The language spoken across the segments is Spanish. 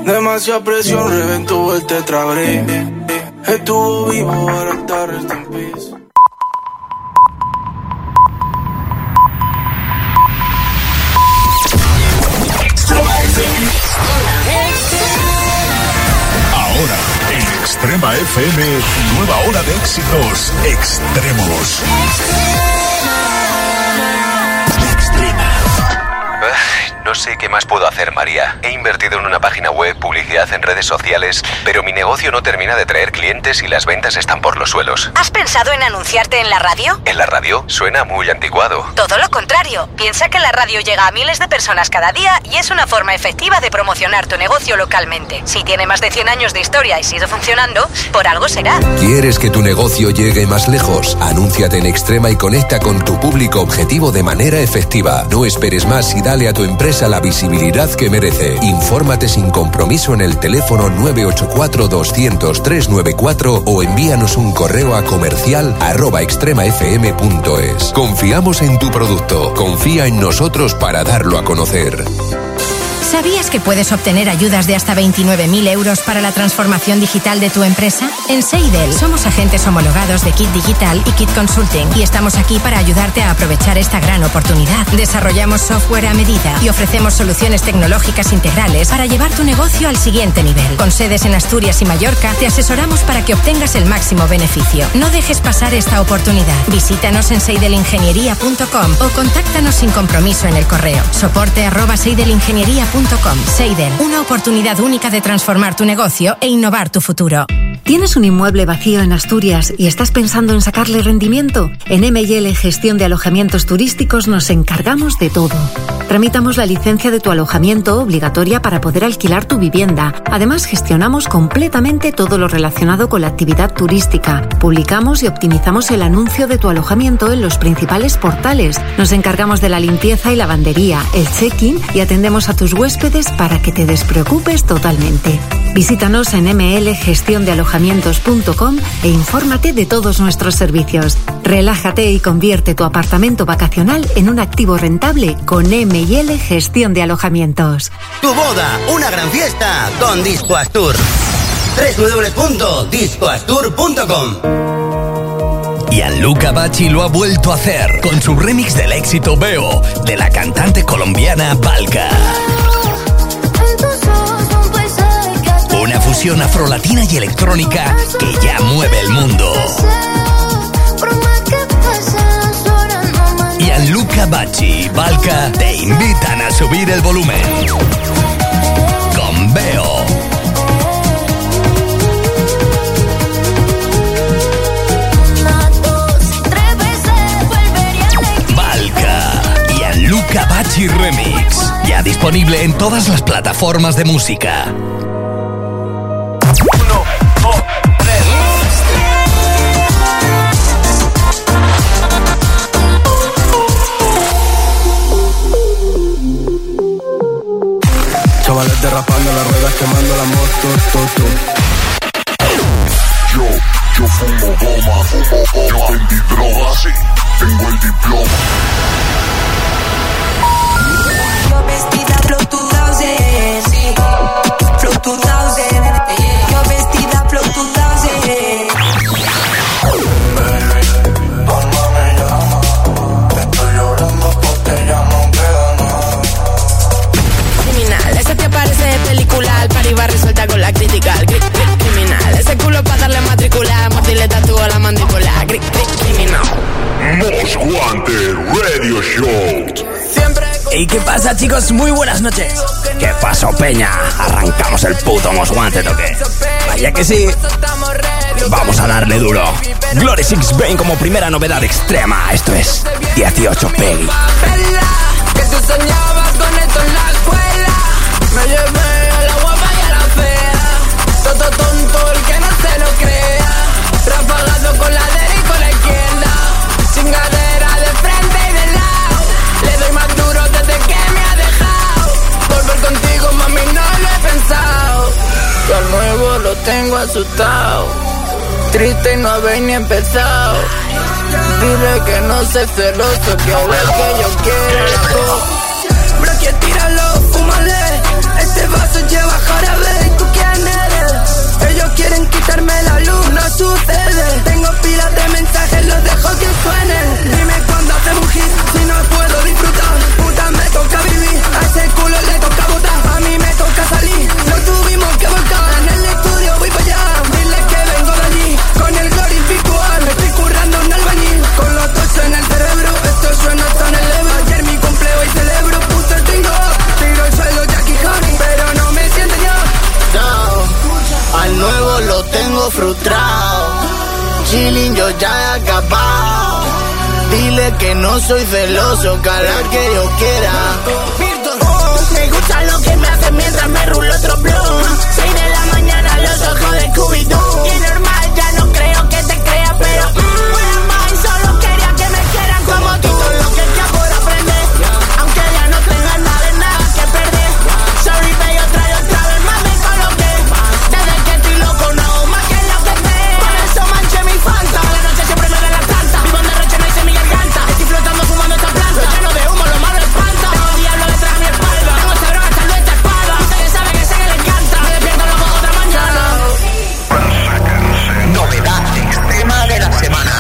Demasiada presión, reventó el tetrabrick. Estuvo vivo, ahora está rest in peace. Ahora, en Extrema FM, nueva hora de éxitos extremos. No sé qué más puedo hacer, María. He invertido en una página web, publicidad en redes sociales, pero mi negocio no termina de traer clientes y las ventas están por los suelos. ¿Has pensado en anunciarte en la radio? ¿En la radio? Suena muy anticuado. Todo lo contrario. Piensa que la radio llega a miles de personas cada día y es una forma efectiva de promocionar tu negocio localmente. Si tiene más de 100 años de historia y sigue funcionando, por algo será. ¿Quieres que tu negocio llegue más lejos? Anúnciate en Extrema y conecta con tu público objetivo de manera efectiva. No esperes más y dale a tu empresa la visibilidad que merece. Infórmate sin compromiso en el teléfono 984-200-394 o envíanos un correo a comercial@extremafm.es. Confiamos en tu producto. Confía en nosotros para darlo a conocer. ¿Sabías que puedes obtener ayudas de hasta 29.000 euros para la transformación digital de tu empresa? En Seidel somos agentes homologados de Kit Digital y Kit Consulting y estamos aquí para ayudarte a aprovechar esta gran oportunidad. Desarrollamos software a medida y ofrecemos soluciones tecnológicas integrales para llevar tu negocio al siguiente nivel. Con sedes en Asturias y Mallorca, te asesoramos para que obtengas el máximo beneficio. No dejes pasar esta oportunidad. Visítanos en seidelingeniería.com o contáctanos sin compromiso en el correo soporte@seidelingeniería.com. Seidel, una oportunidad única de transformar tu negocio e innovar tu futuro. ¿Tienes un inmueble vacío en Asturias y estás pensando en sacarle rendimiento? En M&L Gestión de Alojamientos Turísticos nos encargamos de todo. Tramitamos la licencia de tu alojamiento obligatoria para poder alquilar tu vivienda. Además, gestionamos completamente todo lo relacionado con la actividad turística. Publicamos y optimizamos el anuncio de tu alojamiento en los principales portales. Nos encargamos de la limpieza y lavandería, el check-in y atendemos a tus huéspedes para que te despreocupes totalmente. Visítanos en mlgestiondealojamientos.com e infórmate de todos nuestros servicios. Relájate y convierte tu apartamento vacacional en un activo rentable con M&L Gestión de Alojamientos. Tu boda, una gran fiesta con Disco Astur. www.discoastur.com. Gianluca Bacci lo ha vuelto a hacer con su remix del éxito Veo de la cantante colombiana Valka. Una fusión afrolatina y electrónica que ya mueve el mundo. Gianluca Bacci y Valka te invitan a subir el volumen con Veo. Valka, Gianluca Bacci Remix, ya disponible en todas las plataformas de música. Chavales derrapando las ruedas, quemando la moto, Yo fumo goma, yo vendí droga, sí, tengo el diploma. Yo vestida Flow 2000, sí, Flow 2000, yo vestida Flow 2000. Película, el party va resuelta con la crítica. Criminal, ese culo para darle matrícula. Mordirle tatúo a la mandíbula. Criminal. Most Wanted Radio Show. ¿Y qué pasa, chicos? Muy buenas noches. ¿Qué pasó, peña? ¿Arrancamos el puto Most Wanted o qué? Vaya que sí. Vamos a darle duro. Glory Six Bane como primera novedad extrema. Esto es 18 Peggy. Que tú soñabas con esto en la escuela. Me llevé a la guapa y a la fea. Todo tonto el que no se lo crea. Rapagado con la derecha y con la izquierda. Chingadera de frente y de lado. Le doy más duro desde que me ha dejado. Volver contigo, mami, no lo he pensado. Yo al nuevo lo tengo asustado. Triste y no habéis ni empezado. Dile que no sé celoso, que ahora es que yo quiero. Bro, que tíralo, fúmale. Este vaso lleva jarabe. tengo frustrado. Chilling, yo ya he acabado. Dile que no soy celoso, que a la que yo quiera. Me gusta lo que me hace mientras me rulo otro blunt. 6 de la mañana, los ojos de Scooby-Doo. Y normal, ya no creo que te crea, pero más, solo quería que me quieran como tú. Todo lo que ya por aprender, aunque ya no tengas nada que perder. Sorry, pero otra vez más me coloqué. Desde que estoy loco, no hago más que lo que sé. Por eso manché mi Fanta. La noche siempre me da la tanta. Vivo en derroche, no hay semilla garganta. Estoy flotando fumando esta planta. Lleno de humo, lo malo espanta. Tengo el diablo detrás de mi espalda. Tengo ese bro hasta esta espada. Usted que sabe que sé que le encanta. Me despierto luego otra mañana. Novedad extrema de la semana.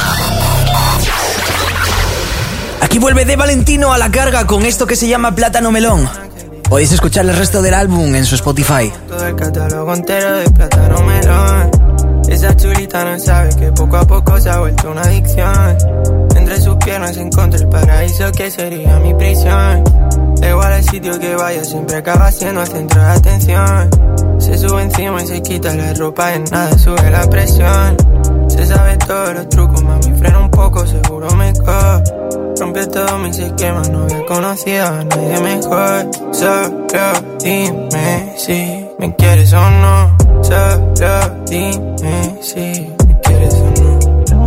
Aquí vuelve De Valentino a la carga con esto que se llama Plátano Melón. Podéis escuchar el resto del álbum en su Spotify. Todo el catálogo entero de Plátano Melón. Esa chulita no sabe que poco a poco se ha vuelto una adicción. Entre sus piernas encontré el paraíso que sería mi prisión. Da igual el sitio que vaya, siempre acaba siendo el centro de atención. Se sube encima y se quita la ropa, en nada sube la presión. Se sabe todos los trucos, mami, frena un poco, seguro me cojo. Rompió todos mis esquemas, no había conocido a nadie mejor. Solo dime si me quieres o no. Solo dime si me quieres o no.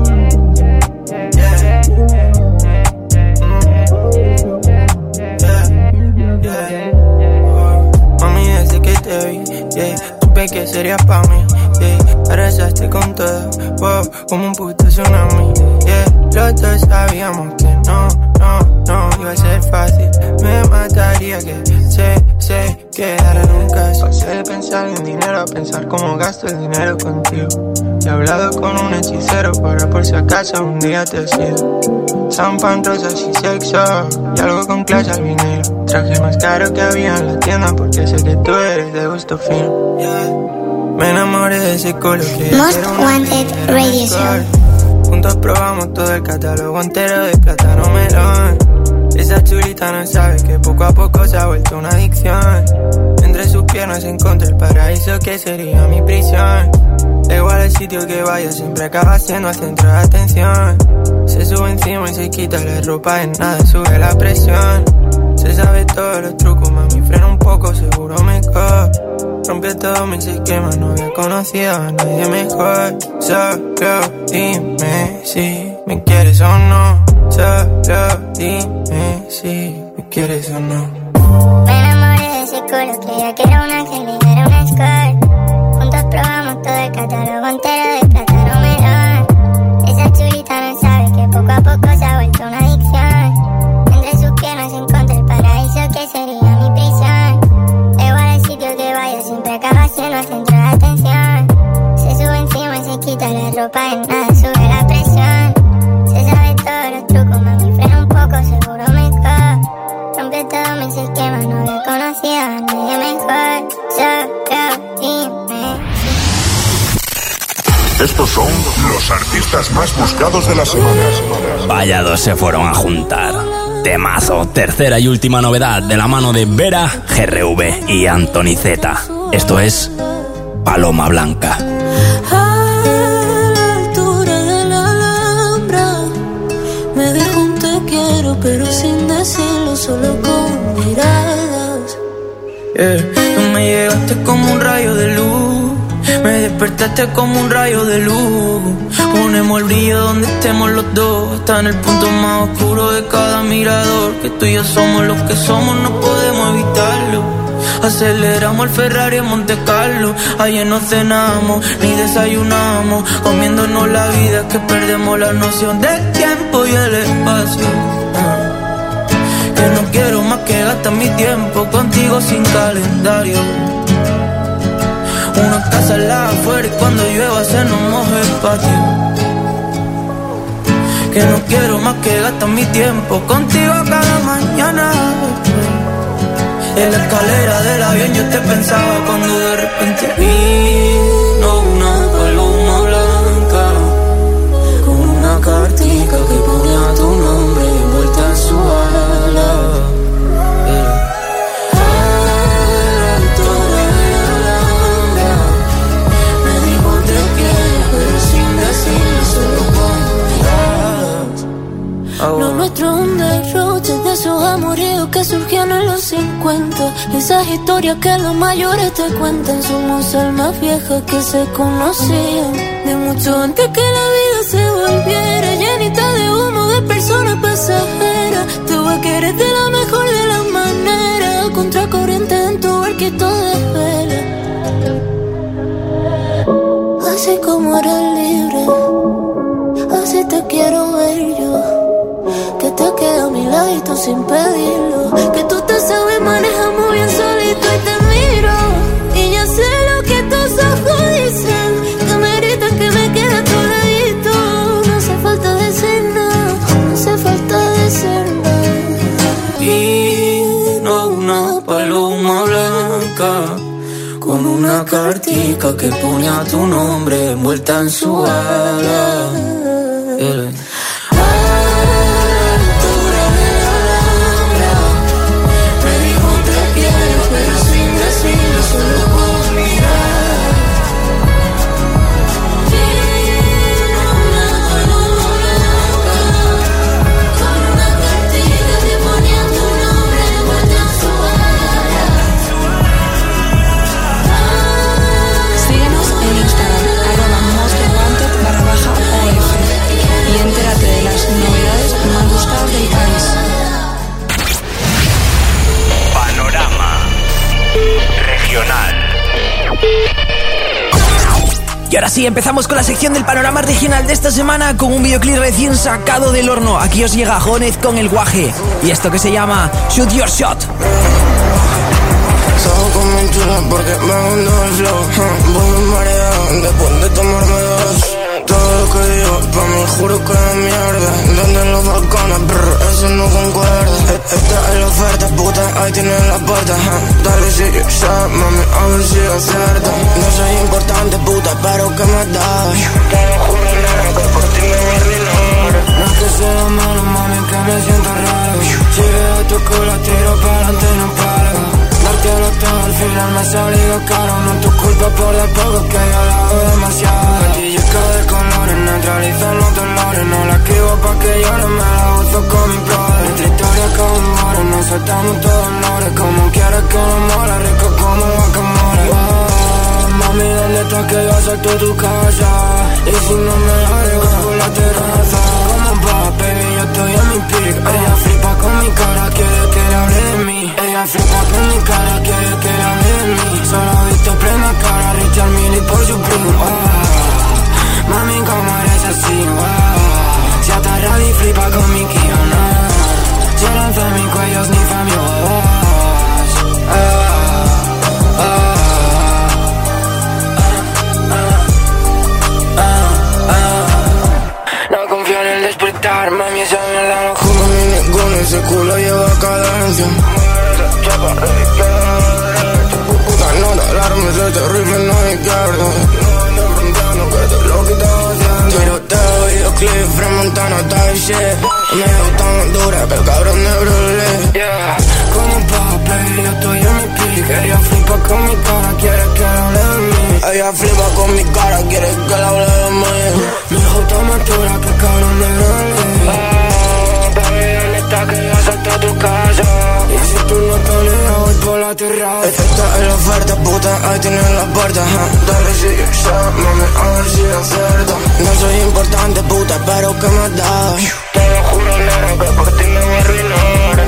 Mami, desde que te vi, supe que serías pa' mí, arrasaste con todo, wow, como un puto tsunami, los dos sabíamos que no iba a ser fácil. Me mataría que se quedara nunca. Pasé de pensar en dinero a pensar cómo gasto el dinero contigo. He hablado con un hechicero para por si acaso un día te sido. Champán, rosas y sexo, y algo con clase al vinilo. Traje más caro que había en la tienda porque sé que tú eres de gusto fino. Me enamoré de ese color que Most Wanted Radio Show. Juntos probamos todo el catálogo entero de Plátano Melón. Esa chulita no sabe que poco a poco se ha vuelto una adicción. Entre sus piernas encontré el paraíso que sería mi prisión. Da igual el sitio que vaya, siempre acaba siendo el centro de atención. Se sube encima y se quita la ropa, en nada sube la presión. Se sabe todos los trucos, mami, frena un poco, seguro me cojo. Rompió todos mis esquemas, no había conocido a nadie mejor. Solo dime si me quieres o no. Solo dime si me quieres o no. Me enamoré de ese color, creía que era un ángel y era un escort. Juntos probamos todo el catálogo entero de Plátano Melón. Esa chulita no sabe que poco a poco se ha vuelto una adicción. Entre sus piernas encontré el paraíso que sería mi prisión. Da igual el sitio que vaya, siempre acaba siendo el centro de atención. Se sube encima y se quita la ropa, en nada sube la presión. Se sabe todos los trucos, mami, frena un poco, seguro me cojo. Rompió todos mis esquemas, no había conocido a nadie mejor. Solo dime. Estos son los artistas más buscados de la semana. Vaya dos se fueron a juntar. Temazo, tercera y última novedad de la mano de Vera, GRV y Anthony Z. Esto es Paloma Blanca. A la altura de la Alhambra me dijo un te quiero, pero sin decirlo, solo con miradas. Tú me llegaste como un rayo de luz, me despertaste como un rayo de luz. Ponemos el brillo donde estemos los dos, hasta en el punto más oscuro de cada mirador. Que tú y yo somos los que somos, no podemos evitarlo. Aceleramos el Ferrari en Monte Carlo. Ayer no cenamos, ni desayunamos, comiéndonos la vida, que perdemos la noción del tiempo y el espacio. Que no quiero más que gastar mi tiempo contigo sin calendario. Una casa al lado afuera y cuando llueva se nos moja el patio. Que no quiero más que gastar mi tiempo contigo cada mañana. En la escalera del avión yo te pensaba cuando de repente vino una paloma blanca con una cartica que ponía tu nombre envuelta en su ala. A la altura de la Alhambra me dijo te quiero, cuenta. Esas historias que los mayores te cuentan. Somos almas viejas que se conocían de mucho antes que la vida se volviera llenita de humo, de personas pasajeras. Te voy a querer de la mejor de las maneras, contracorriente en tu barquito de vela. Así como eres libre, así te quiero ver yo. Que te quede a mi ladito sin pedirlo. Que tú te sabes manejar muy bien solito y te miro. Y ya sé lo que tus ojos dicen, que me gritan que me quede a tu ladito. No hace falta decir nada, no hace falta decir nada. Y no una paloma blanca con una cartica que pone a tu nombre envuelta en su ala. Y ahora sí, empezamos con la sección del panorama regional de esta semana con un videoclip recién sacado del horno. Aquí os llega Jónez con El Guaje y esto que se llama Shoot Your Shot. Salgo con mi chula porque me hundo el flow. Voy mareado después de tomarme dos. Todo lo que digo, pa' mí juro que es mierda. Donde en los balcones, brr, eso no concuerda. Esta es la oferta, puta, ahí tienes la puerta. Dale si yo sé, mami, a ver si acierta. No soy importante, puta, pero ¿qué me das? Te lo juro, nena, que por ti me voy a arruinar. No es que sea malo, mami, que me siento raro. Si veo tu culo, tiro pa'lante y no paro. Dártelo todo, al final me ha salido caro. No es tu culpa por de poco, que yo la hago demasiado. De colores, neutralizan los dolores. No la escribo pa' que llore, me la gozo con mi brother. Nuestra historia con humores, nos soltamos todos lores. Como quieres que nos mole, rico como guacamole. Mami, ¿dónde estás que yo asalto tu casa? Y si no me la dejo por la terraza. ¿Cómo va, baby? Yo estoy en mi pick. Ella flipa con mi cara, quiere que le hable de mí. Ella flipa con mi cara, quiere que le hable de mí. Solo he visto plena cara, Richard Mille por su primo. Mami, como eres así, wow. Se atarra y flipa con mi Kiana. Se lanza mi cuello, snifa mi voz. No confío en el despertar, mami, esa mierda no juro ni ninguno. Ese culo lleva cadencia. Puta nota, alarma, ese terrible no hay izquierdo. Tiroteo, videoclip, Fremontana, type shit. Me gustan dura, que el cabrón de Bruce. Yeah. Como pop, baby, yo estoy en mi pick. Ella flipa con mi cara, quiere que le hable de mí. Ella flipa con mi cara, quiere que le hable de mí. Me gusta más dura, que el cabrón de Bruce. Baby, ¿dónde está que yo salto a tu casa? Y si tú no te olvidas, voy por la terraza. Esta es la oferta, puta, ahí tienes la puerta. Dale si yo sé, mami, a ver si acierta. No soy importante, puta, pero ¿qué me das? Te lo juro, nena, que por ti me voy a arruinar.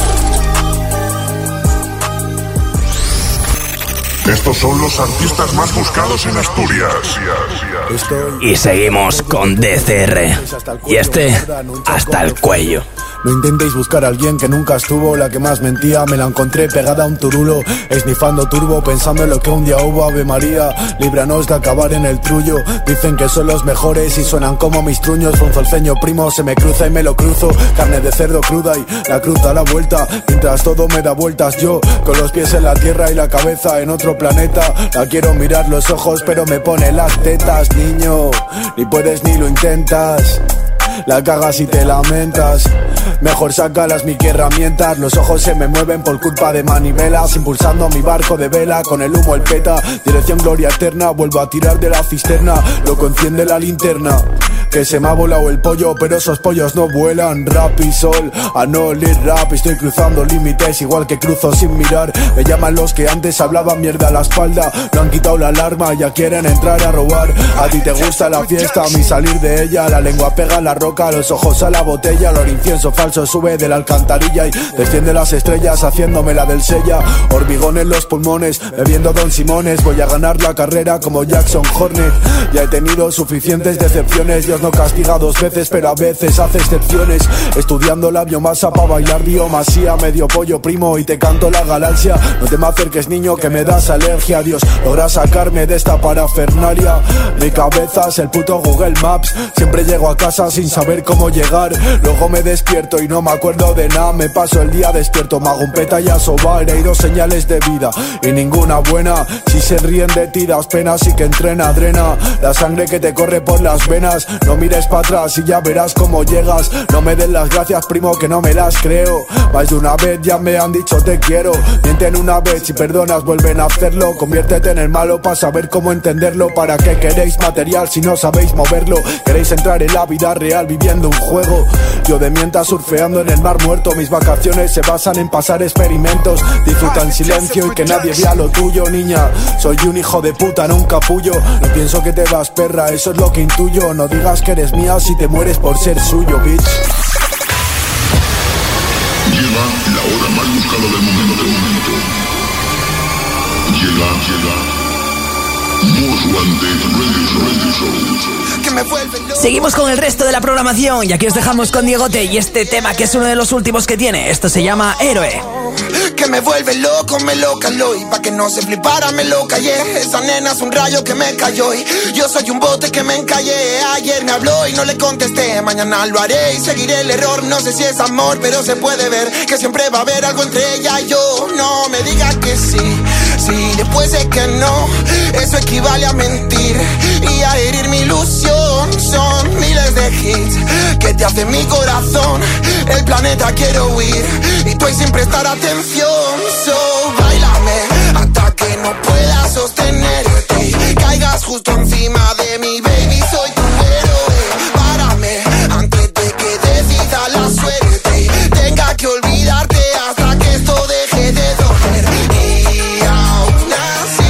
Estos son los artistas más buscados en Asturias. Y seguimos con DCR. Y este, hasta el cuello. No intentéis buscar a alguien que nunca estuvo. La que más mentía me la encontré pegada a un turulo, esnifando turbo, pensando en lo que un día hubo. Ave María, líbranos de acabar en el trullo. Dicen que son los mejores y suenan como mis truños. Un ceño primo se me cruza y me lo cruzo. Carne de cerdo cruda y la cruz da la vuelta. Mientras todo me da vueltas, yo con los pies en la tierra y la cabeza en otro planeta. La quiero mirar los ojos pero me pone las tetas. Niño, ni puedes ni lo intentas. La cagas y te lamentas. Mejor sácalas mi que herramientas. Los ojos se me mueven por culpa de manivelas, impulsando mi barco de vela. Con el humo el peta, dirección gloria eterna. Vuelvo a tirar de la cisterna, loco enciende la linterna. que se me ha volado el pollo, pero esos pollos no vuelan. Rap y sol, a no leer rap, estoy cruzando límites igual que cruzo sin mirar. Me llaman los que antes hablaban mierda a la espalda, no han quitado la alarma, ya quieren entrar a robar. A ti te gusta la fiesta, a mí salir de ella, la lengua pega a la roca, los ojos a la botella, el incienso falso sube de la alcantarilla y desciende las estrellas haciéndome la del sella. Hormigón en los pulmones, bebiendo Don Simones, voy a ganar la carrera como Jackson Hornet. Ya he tenido suficientes decepciones, Dios no castiga dos veces, pero a veces hace excepciones. Estudiando la biomasa pa' bailar biomasía, medio pollo primo y te canto la galaxia. No te me acerques niño que me das alergia, Dios logra sacarme de esta parafernalia. Mi cabeza es el puto Google Maps, siempre llego a casa sin saber cómo llegar. Luego me despierto y no me acuerdo de nada, me paso el día despierto, me hago un peta y a sobar. He ido señales de vida y ninguna buena, si se ríen de ti das penas y que entrena, drena la sangre que te corre por las venas. No mires para atrás y ya verás cómo llegas. No me den las gracias primo que no me las creo, más de una vez ya me han dicho te quiero. Mienten una vez, si perdonas vuelven a hacerlo. Conviértete en el malo para saber cómo entenderlo. ¿Para qué queréis material si no sabéis moverlo? Queréis entrar en la vida real viviendo un juego. Yo de mientras surfeando en el mar muerto, mis vacaciones se basan en pasar experimentos. Disfruta en silencio y que nadie vea lo tuyo, niña. Soy un hijo de puta, no un capullo. No pienso que te vas perra, eso es lo que intuyo. No digas que eres mía si te mueres por ser suyo, bitch. Llega la hora más buscada del momento. Llega Most Wanted Radio Show. Que me vuelve loco. Seguimos con el resto de la programación y aquí os dejamos con Diegote y este tema que es uno de los últimos que tiene. Esto se llama Héroe. Que me vuelve loco, me lo caló y pa' que no se flipara me lo callé. Esa nena es un rayo que me cayó y yo soy un bote que me encallé. Ayer me habló y no le contesté, mañana lo haré y seguiré el error. No sé si es amor, pero se puede ver que siempre va a haber algo entre ella y yo. No me diga que sí, sí, después de que no, eso equivale a mentir y a herir mi ilusión. Son miles de hits que te hacen mi corazón, el planeta quiero huir y tú ahí sin prestar atención. So, bailame hasta que no puedas sostenerte y caigas justo encima de mi baby, soy tu héroe. Párame antes de que decida la suerte y tenga que olvidarte hasta que esto deje de doler. Y aún así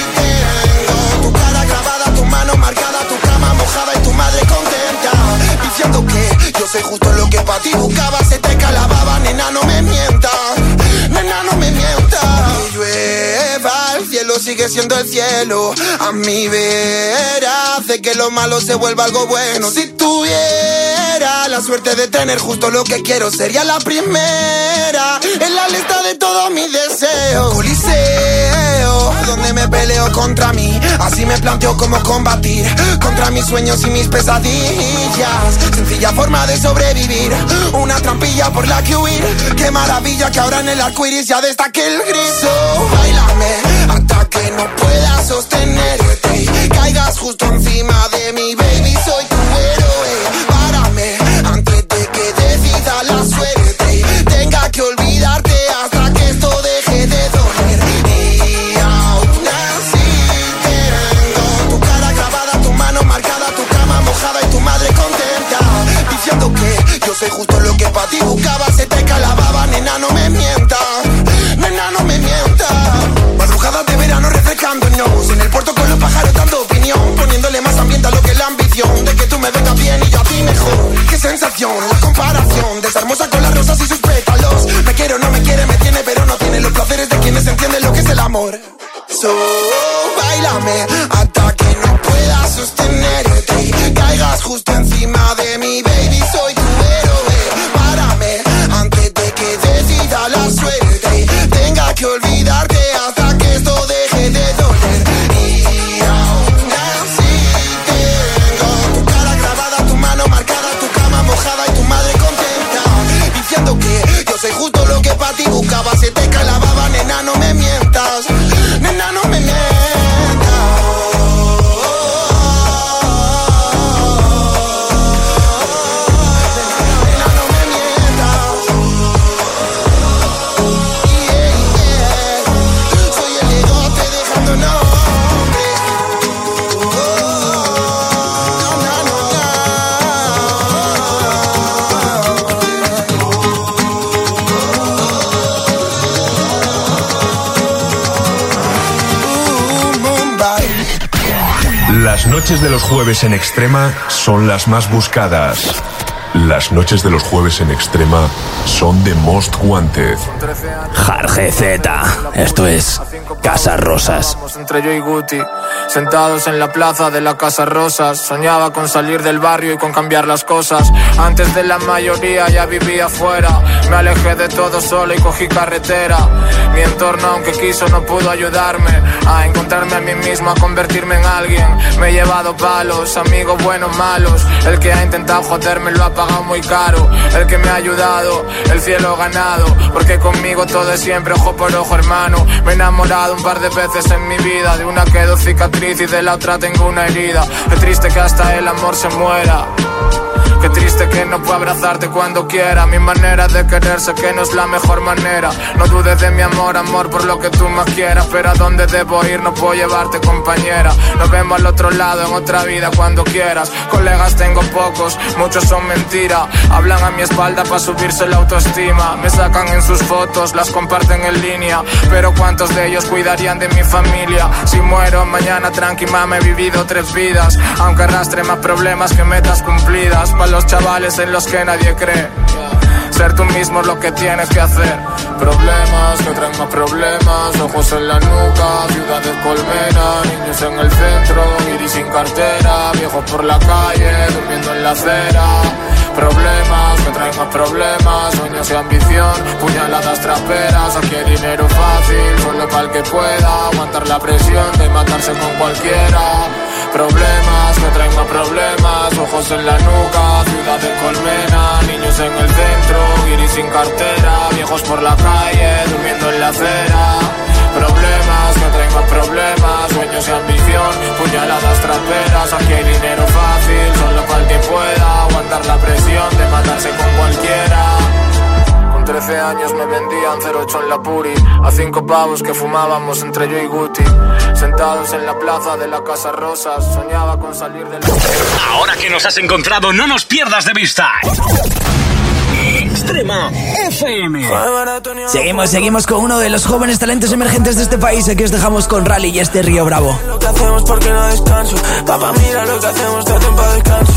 tengo tu cara grabada, tu mano marcada, tu cama mojada y tu madre contenta, diciendo que yo soy justo lo que pa' ti buscaba. Se te calababa, nena, no me mientas. Nena, no me mientas. Que llueva, el cielo sigue siendo el cielo. A mi vera hace que lo malo se vuelva algo bueno. Si tuviera la suerte de tener justo lo que quiero, sería la primera en la lista de todos mis deseos. Coliseo, donde me peleo contra mí, así me planteo cómo combatir contra mis sueños y mis pesadillas. Sencilla forma de sobrevivir, una trampilla por la que huir. Qué maravilla que ahora en el arcoiris ya destaque el gris. So, bailame hasta que no puedas sostenerte y caigas justo encima de mi baby, soy tu héroe. Párame antes de que decida la suerte y tenga que olvidarte hasta que esto deje de doler. Y aún así tengo tu cara grabada, tu mano marcada, tu cama mojada y tu madre contenta, diciendo que yo soy justo lo que pa' ti buscaba. Se te calababa, nena, no me mientas. Nena, no me mientas. Madrugadas de verano refrescándonos en el puerto con los pájaros dando opinión, poniéndole más ambiente a lo que es la ambición de que tú me vengas bien y yo a ti mejor. Qué sensación, la comparación de esa hermosa con las rosas y sus pétalos. Me quiere o no me quiere, me tiene pero no tiene los placeres de quienes entienden lo que es el amor. So, bailame hasta que no puedas sostenerte y caigas justo encima de mi baby, soy tu héroe. Párame antes de que decida la suerte y tenga que olvidarte hasta que esto deje de doler. Y aún así tengo tu cara grabada, tu mano marcada, tu cama mojada y tu madre contenta, diciendo que Las noches de los jueves en Extrema son las más buscadas. Las noches de los jueves en Extrema son The Most Wanted. Jarge Z, esto es Casa Rosas. Entre yo y Guti, sentados en la plaza de la Casa Rosas. Soñaba con salir del barrio y con cambiar las cosas. Antes de la mayoría ya vivía fuera. Me alejé de todo solo y cogí carretera. Mi entorno, aunque quiso, no pudo ayudarme a encontrarme a mí mismo, a convertirme en alguien. Me he llevado palos, amigos buenos, malos. El que ha intentado joderme lo ha pagado muy caro. El que me ha ayudado, el cielo ganado. Porque conmigo todo es siempre ojo por ojo, hermano. Me he enamorado un par de veces en mi vida. De una quedó cicatriz y de la otra tengo una herida. Qué triste que hasta el amor se muera. Qué triste que no pueda abrazarte cuando quiera. Mi manera de querer sé que no es la mejor manera. No dudes de mi amor, amor, por lo que tú más quieras. Pero a dónde debo ir no puedo llevarte, compañera. Nos vemos al otro lado en otra vida cuando quieras. Colegas tengo pocos, muchos son mentira. Hablan a mi espalda para subirse la autoestima. Me sacan en sus fotos, las comparten en línea. Pero ¿cuántos de ellos cuidarían de mi familia? Si muero mañana tranqui, mami, he vivido 3 vidas. Aunque arrastre más problemas que metas cumplidas. Para los chavales en los que nadie cree. Ser tú mismo es lo que tienes que hacer. Problemas que traen más problemas. Ojos en la nuca, ciudades colmena. Niños en el centro, iris sin cartera. Viejos por la calle, durmiendo en la acera. Problemas que traen más problemas. Sueños y ambición, puñaladas traperas. Aquí hay dinero fácil, solo para el que pueda aguantar la presión de matarse con cualquiera. Problemas que traen más problemas. Ojos en la nuca, ciudad de colmena. Niños en el centro, iris sin cartera. Viejos por la calle, durmiendo en la acera. Problemas que traen más problemas. Sueños y ambición, puñaladas traperas. Aquí hay dinero fácil, solo para el que pueda aguantar la presión de matarse con cualquiera. Con 13 años me vendían 08 en la Puri. A 5 pavos que fumábamos entre yo y Guti. Sentados en la plaza de la Casa Rosas. Soñaba con salir del... Ahora que nos has encontrado, no nos pierdas de vista. Extrema FM. Seguimos con uno de los jóvenes talentos emergentes de este país. Aquí os dejamos con Rally y este Río Bravo. Lo que hacemos porque no descanso. Papá, mira lo que hacemos, te tiempo de descanso.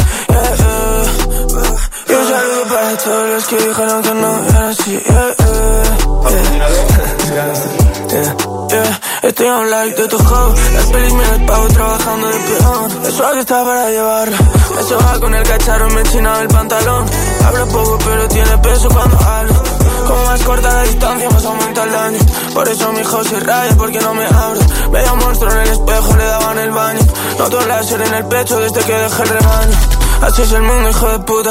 Y un saludo para todos los que dijeron que no era así. Estoy a un like de tu juego. Las pelis me las pago trabajando de peón. Eso aquí está para llevarlo. Me soba con el cacharro, me chinaba el pantalón. Hablo poco pero tiene peso cuando hablo. Como más corta la distancia más aumenta el daño. Por eso mi hijo se raya porque no me abro. Veía un monstruo en el espejo, le daban el baño. Noto el láser en el pecho desde que dejé el rebaño. Así es el mundo, hijo de puta.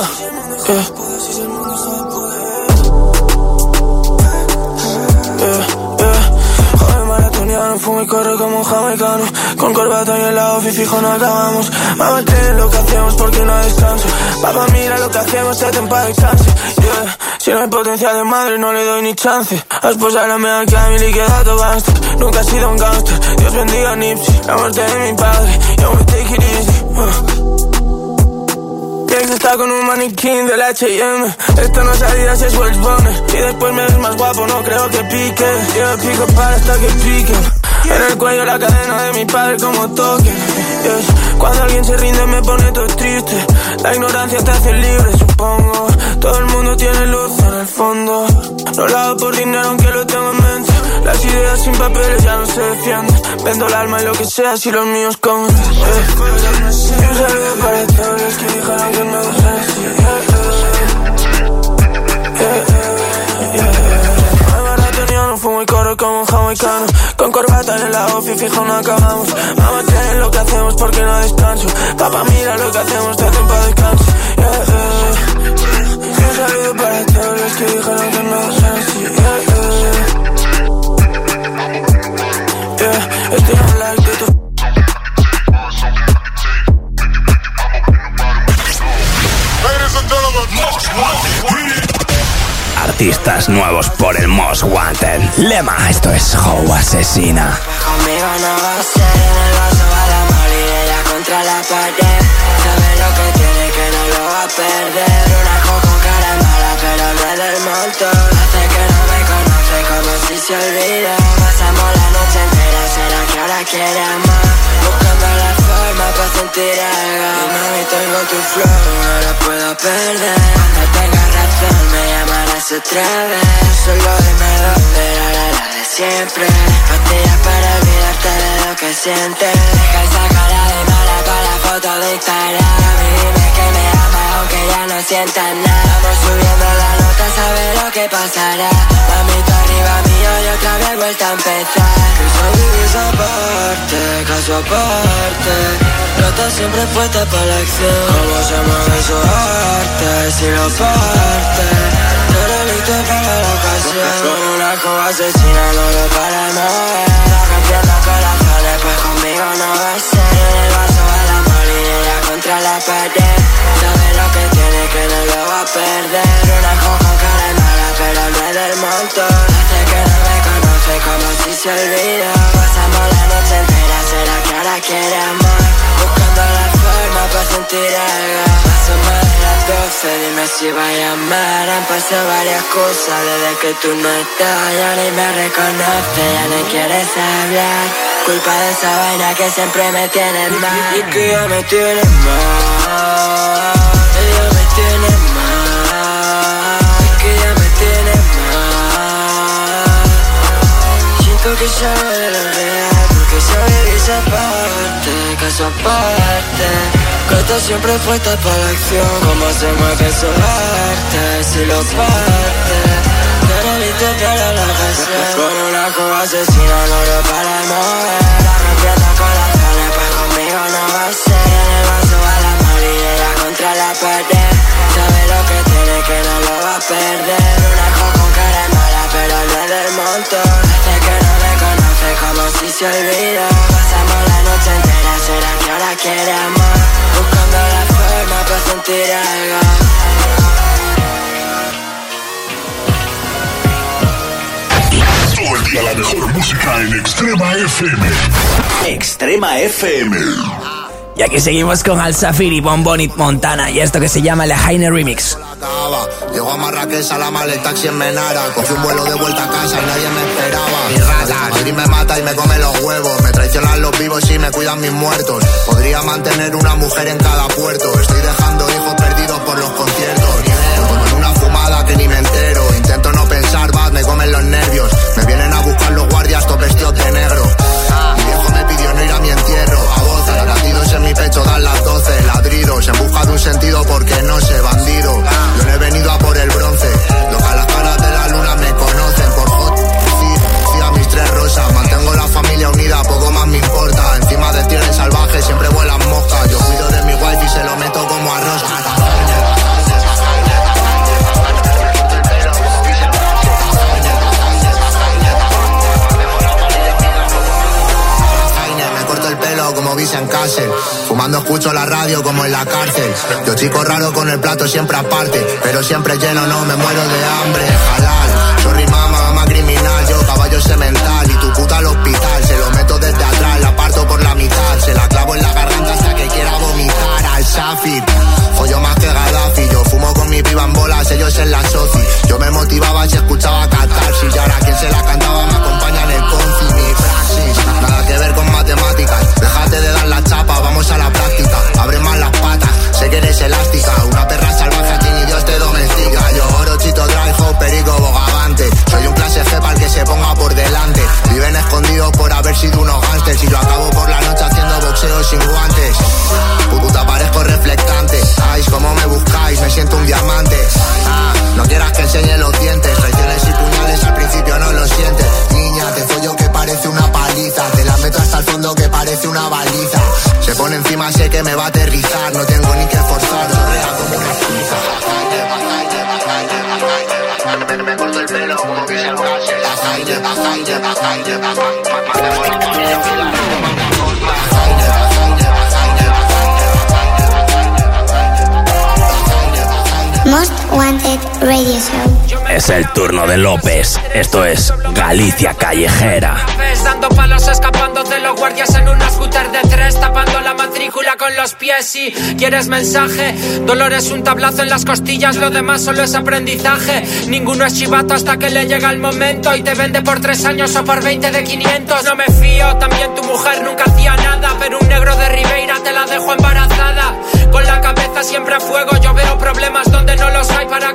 Joven maratoniano, fumo y corro como un jamaicano. Con corbata y en la ofi fijo no acabamos. Mamá, creen lo que hacemos porque no descanso. Papá, mira lo que hacemos, te ten pa' descanso. Si no hay potencial de madre no le doy ni chance. A esposa la mea que a mi liquidato gangster. Nunca he sido un gangster, Dios bendiga a Nipsey. La muerte de mi padre, yo me take it easy. Está con un maniquín del H&M. Esto no es Adidas, es Wells Bonner. Y después me ves más guapo, no creo que pique. Yo pico para hasta que pique. En el cuello la cadena de mi padre como toque. Cuando alguien se rinde me pone todo triste. La ignorancia te hace libre, supongo. Todo el mundo tiene luz en el fondo. No lo hago por dinero aunque lo tengo en mente. Las ideas sin papeles ya no se defienden. Vendo el alma y lo que sea si los míos comen. Y un saludo para todos los que dijeron que no es así. Maratoniano, fumo y corro como un jamaicano. Con corbata en la ofi fijo no acabamos. Mamá, creen lo que hacemos porque no descanso. Papá, mira lo que hacemos, te ten pa' descanso. Y un saludo para todos los que dijeron que no es así. Estoy en like de tu... Artistas nuevos por el Most Wanted. Lema, esto es How Asesina. Conmigo no va a ser, en el vaso va la morir, ella contra la pared. Sabe lo que tiene que no lo va a perder. Una coco cara mala pero no es del montón. Hace que no me conoce como si se olvida. Pasamos la noche entera, será que ahora quiere más. Buscando la forma sentir algo. Y mami, tengo tu flow, no lo puedo perder. Cuando tengas razón me llamarás otra vez. Solo dime dónde, la de siempre. Pastillas para olvidarte de lo que sientes. Deja esa cara de mala con la foto de Instagram. Y dime que me amas aunque ya no sientas nada. Vamos subiendo la nota, sabes lo que pasará. Mami, tú arriba mío y otra vez vuelta a empezar. Que soy vivís aparte, caso aparte. No estás siempre puesta para la acción. Cómo se mueve su arte, si lo parte. Pero listo para la ocasión. Con una joven asesina no lo para de mover. Rompiendo corazones, pues conmigo no va a ser. En el vaso a la molinera contra la pared. Sabe lo que tiene que no lo va a perder. Una joven con cara mala pero no es del montón. Hace que no me conoce como si se olvida. Pasamos la noche entera, será que ahora quiere amor. Buscando la forma para sentir algo. Paso más de las 12, dime si va a llamar. Han pasado varias cosas desde que tú no estás. Ya ni me reconoce, ya ni quieres hablar. Culpa de esa vaina que siempre me tiene mal. Y que ya me tiene mal. Ella me tiene mal. Y que ya me tiene mal. Siento que sabe de lo real. Porque sabe que esa parte, caso aparte. Que está siempre puesta para la acción. Cómo se mueve su arte, si lo parte. Pero listo para la ocasión. Con una joven asesina no lo para de mover. Rompiendo corazones, pues conmigo no va a ser. En el vaso a la molinera contra la pared. Sabe lo que tiene que no lo va a perder. Una joven con cara mala pero no es del montón. Hace que no me conoce como si se olvida. Pasamos la noche entera, será que ahora quiere amor. Buscando la forma para sentir algo. Todo el día la mejor música en Extrema FM. Extrema FM. Y aquí seguimos con Al Safir y Bonbonit Montana y esto que se llama la Heine Remix. Llego a Marrakech a la maleta taxi en Menara. Cogí un vuelo de vuelta a casa y nadie me esperaba. Mi rata, Madrid me mata y me come los huevos. Me traicionan los vivos y me cuidan mis muertos. Podría mantener una mujer en cada puerto. Estoy dejando hijos perdidos por los conciertos. Como en una fumada que ni me entero. Intento no pensar, me comen los nervios. Me vienen a buscar los guardias todos vestidos de negro. Mi viejo me pidió no ir a mi entierro. A voz, latidos en mi pecho dan las 12. Ladridos en busca de un sentido porque no sé, bandido. Yo no he venido a por el bronce. Los que a las caras de la luna me conocen. Por hot, sí, a mis 3 rosas. Mantengo la familia unida, poco más me importa. Encima del tigre salvaje siempre vuelan moscas. Yo cuido de mi wife y se lo meto como arroz. Como Vincent Castle, fumando escucho la radio como en la cárcel. Yo chico raro con el plato siempre aparte, pero siempre lleno, no me muero de hambre. Halal, sorry mamá criminal, yo caballo semental y tu puta al hospital. Se lo meto desde atrás, la parto por la mitad, se la clavo en la garganta hasta que quiera vomitar. Al Safir, follo más que Gaddafi, yo fumo con mi piba en bolas, ellos en la soci. Yo me motivaba si escuchaba catarsis y ahora quien se la cantaba me acompaña en el confi. Mi praxis, nada que ver con matemáticas. Déjate de dar la chapa, vamos a la práctica. Abre más las patas, sé que eres elástica. Una perra salvaje a ti ni Dios te domestica. Yo oro, chito, dry, hop, perico, bogavante. Soy un clase G para el que se ponga por delante. Viven escondidos por haber sido unos gángsters. Y yo acabo por la noche haciendo boxeo sin guantes. Puta, parezco reflectante. Ay, como me buscáis, me siento un diamante. No quieras que enseñe los dientes. Traiciones y puñales al principio no lo sientes. Niña, te follo que parece una paliza. Te la meto hasta el fondo que parece una baliza. Se pone encima, sé que me va a aterrizar. No tengo ni que forzar, rea como una esquiza. Me corto el pelo como que se alcance. Most Wanted Radio Show. Es el turno de López. Esto es Galicia Callejera. Dando palos, escapando de los guardias en un scooter de 3, tapando la matrícula con los pies. Y quieres mensaje, dolor es un tablazo en las costillas, lo demás solo es aprendizaje. Ninguno es chivato hasta que le llega el momento y te vende por 3 años o por 20 de 500. No me fío, también tu mujer nunca hacía nada, pero un negro de Ribeira te la dejo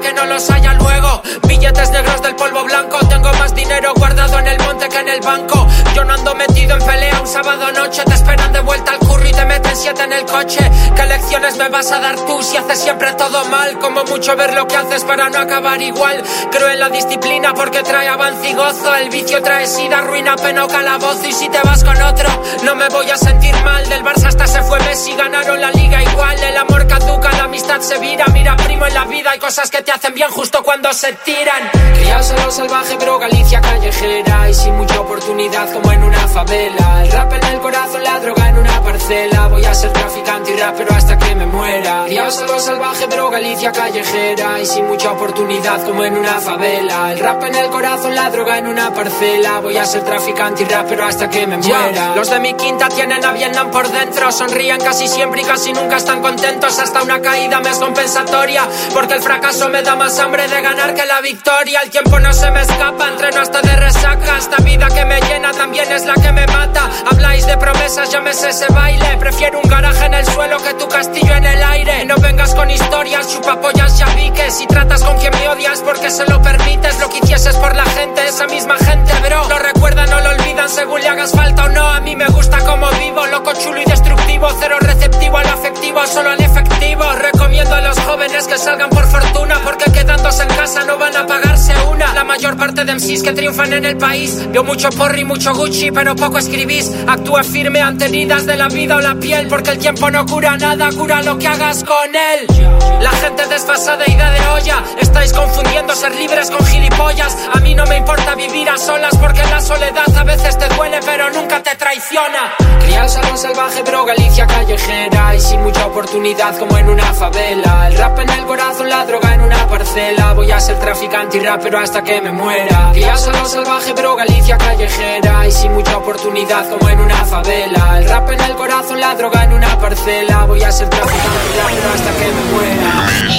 que no los haya luego. Billetes negros del polvo blanco, tengo más dinero guardado en el monte que en el banco. Yo no ando metido en pelea un sábado noche, te esperan de vuelta al curro y te meten 7 en el coche. ¿Qué lecciones me vas a dar tú si haces siempre todo mal? Como mucho ver lo que haces para no acabar igual. Creo en la disciplina porque trae avance y gozo. El vicio trae sida, ruina, pena o calabozo. Y si te vas con otro, no me voy a sentir mal. Del Barça hasta se fue Messi, ganaron la liga igual. El amor caduca, la amistad se vira. Mira, primo, en la vida hay cosas que te hacen bien justo cuando se tiran. Criados a lo salvaje, pero Galicia callejera. Y sin mucha oportunidad como en una favela. El rap en el corazón, la droga en una parcela. Voy a ser traficante y rapero hasta que me muera. Criados a lo salvaje, pero Galicia callejera. Y sin mucha oportunidad como en una favela. El rap en el corazón, la droga en una parcela. Voy a ser traficante y rapero hasta que me muera. Los de mi quinta tienen a Vietnam por dentro. Sonríen casi siempre y casi nunca están contentos. Hasta una caída me es compensatoria, porque el fracaso me da más hambre de ganar que la victoria. El tiempo no se me escapa, entreno hasta de resaca. Esta vida que me llena también es la que me mata. Habláis de promesas, ya me sé ese baile. Prefiero un garaje en el suelo que tu castillo en el aire. No vengas con historias, chupapollas, ya vi que si tratas con quien me odias porque se lo permites. Lo que hicieses por la gente, esa misma gente, bro. Lo recuerdan o lo olvidan según le hagas falta o no. A mí me gusta como vivo, loco, chulo y destructivo. Cero receptivo al afectivo, solo al efectivo. Recomiendo a los jóvenes que salgan por fortuna, porque quedándose en casa no van a pagarse una. La mayor parte de MCs que triunfan en el país vio mucho porri, mucho Gucci, pero poco escribís. Actúa firme ante heridas de la vida o la piel, porque el tiempo no cura nada, cura lo que hagas con él. La gente desfasada y de olla, estáis confundiendo ser libres con gilipollas. A mí no me importa vivir a solas, porque la soledad a veces te duele pero nunca te traiciona. Criados a lo salvaje, pero Galicia callejera. Y sin mucha oportunidad como en una favela. El rap en el corazón, la droga en una parcela. Voy a ser traficante y rapero hasta que me muera. Criados a lo salvaje, pero Galicia callejera. Y sin mucha oportunidad como en una favela. El rap en el corazón, la droga en una parcela. Voy a ser traficante y rapero hasta que me muera.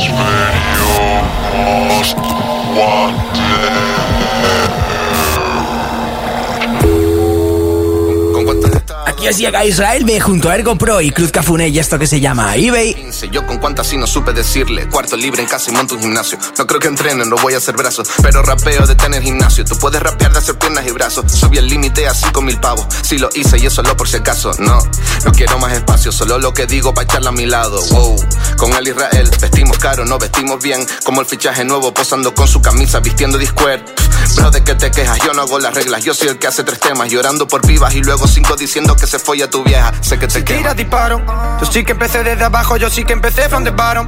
Aquí os llega Israel B junto a Ergo Pro y Cruz Cafune y esto que se llama eBay. Yo con cuántas sí no supe decirle. Cuarto libre en casa y monto un gimnasio. No creo que entrenen, no voy a hacer brazos, pero rapeo de tener gimnasio. Tú puedes rapear de hacer piernas y brazos. Subí el límite a 5.000 pavos. Sí lo hice y eso solo por si acaso. No quiero más espacio, solo lo que digo pa' echarla a mi lado. Wow, con el Israel vestimos caro, no vestimos bien. Como el fichaje nuevo posando con su camisa vistiendo Discord. Bro, ¿de qué te quejas? Yo no hago las reglas. Yo soy el que hace 3 temas, llorando por pibas y luego 5 diciendo que se folla tu vieja. Sé que te quema. Tira, disparo. Yo sí que empecé desde abajo, yo sí que empecé from the bottom.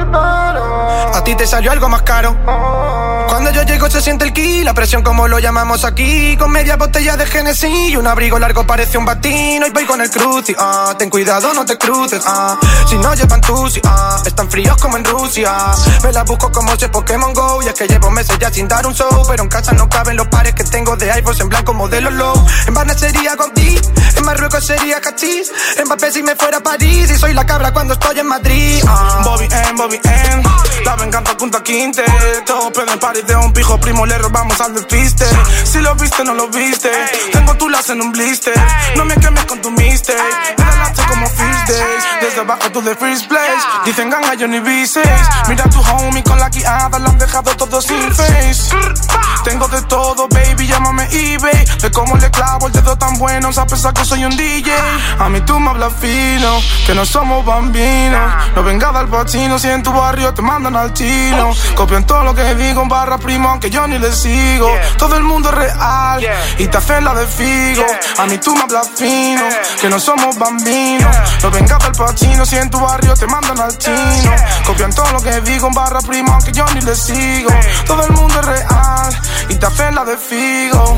A ti te salió algo más caro. Cuando yo llego se siente el ki, la presión como lo llamamos aquí. Con media botella de Genesis y un abrigo largo parece un batino. Y voy con el cruci, ten cuidado, no te cruces, si no llevan tusi, están fríos como en Rusia. Me la busco como si Pokémon Go. Y es que llevo meses ya sin dar un show, pero en casa no caben los pares que tengo de iPhones en blanco modelo low. En Barna sería Gaudí, en Marruecos sería Cachis, en Mbappé si me fuera a París. Y soy la cabra cuando estoy en Madrid. Bobby M, la venganza junto a Quinte. Todo pedo en París de un pijo primo, le robamos al despiste. Si lo viste, no lo viste. Tengo tu lazo en un blister. No me quemes con tu mistake. Me relato como First Days. Desde abajo tú de first place. Dicen ganga, yo ni bices. Mira a tu homie con la guiada, la han dejado todo sin face. Tengo de todo, baby, llámame eBay. De cómo le clavo el dedo tan bueno, a pesar que soy un DJ. A mí tú me hablas fino, que no somos bambinos. No vengas al pachino, si en tu barrio te mandan al chino. Copian todo lo que digo en barra primo, aunque yo ni le sigo. Todo el mundo es real y te hacen la de Figo. A mí tú me hablas fino, que no somos bambinos. No vengas al pachino, si en tu barrio te mandan al chino. Copian todo lo que digo en barra primo, aunque yo ni le sigo. Todo el mundo es real y te hacen la de Figo.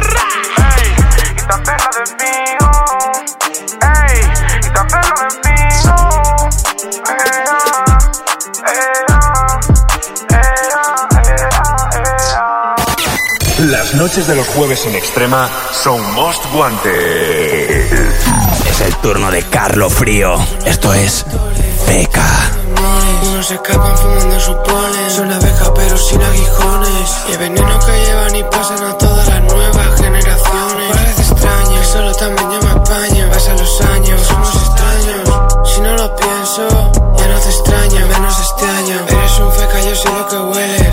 Y te hacen la de Figo. Y te hacen la de Figo. Las noches de los jueves en Extrema son Most Wanted. Es el turno de Carlo Frío. Esto es Beca. Unos escapan fumando sus polen. Son abejas pero sin aguijones. Y el veneno que llevan y pasan a todas las nuevas generaciones. Parece extraño, solo también yo me apaño. Pasan los años, somos extraños. Si no lo pienso, ya no te extraño, menos este año. Eres un feca, yo sé lo que huele.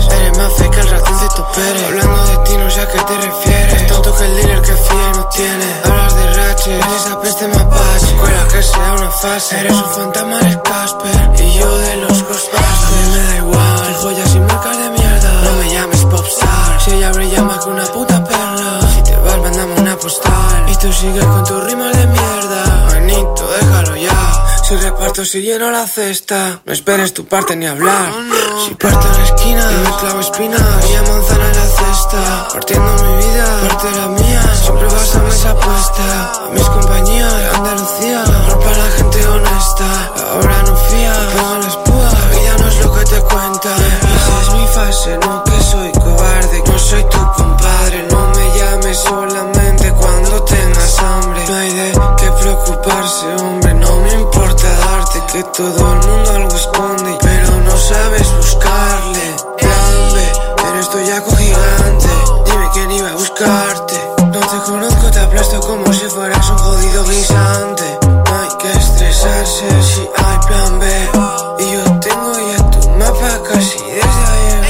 fase. Eres un fantasma, eres Casper y yo de los Ghostbusters. A mí me da igual, joyas y marcas de mierda. No me llames popstar, si ella brilla más que una puta perla. Si te vas, mandame una postal y tú sigues con tus rimas de mierda. Manito, déjalo ya. Si reparto, si lleno la cesta, no esperes tu parte ni hablar. Si parto en la esquina y me clavo espina, había manzana en la cesta. Partiendo mi vida, parte de la mía, siempre vas a mesa puesta. A mis compañías de Andalucía, no para la gente honesta. Ahora no fía, pagan las púas, la vida no es lo que te cuenta. Y esa es mi fase, no que soy cobarde, no soy tu compadre. No me llames solamente cuando tengas hambre. No hay de qué preocuparse, hombre, no me importa darte que todo el mundo algo esconde, pero no sabes buscarle. Plan B, eres toyaco gigante, dime quién iba a buscarte. No te conozco, te aplasto como si fueras un jodido guisante. No hay que estresarse si hay plan B, y yo tengo ya tu mapa casi desde ayer.